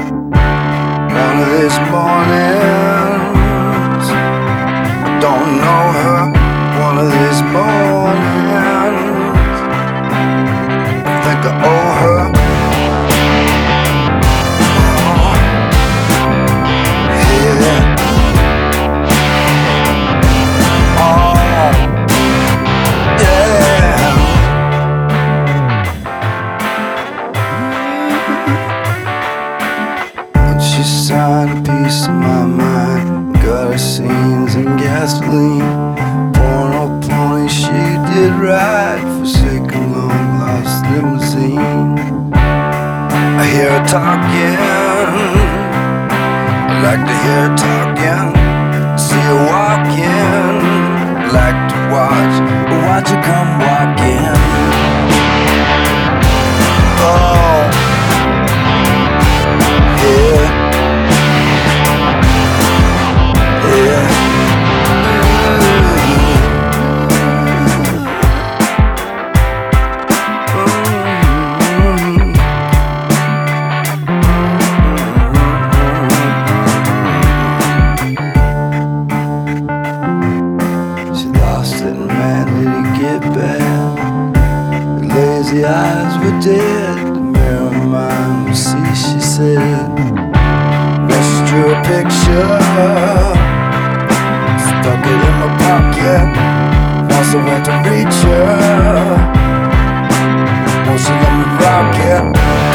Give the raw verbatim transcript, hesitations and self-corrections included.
One of these mornings, I don't know her. One of these mornings, I think I owe her. Oh, yeah. Oh, yeah. And she signed a piece of my mind, got her scenes and gasoline. Born on a pony, she did ride, forsaken long lost limousine. I hear her talking, I like to hear her talking. See her walking, like to watch, watch her come walking. Oh, yeah, yeah. She lost it, and man, did he get bad. Her lazy eyes were dead. The mirror of mine will see, she said. Then she drew a picture, stuck it in my pocket. Once I went to reach her, oh, she let me rock it.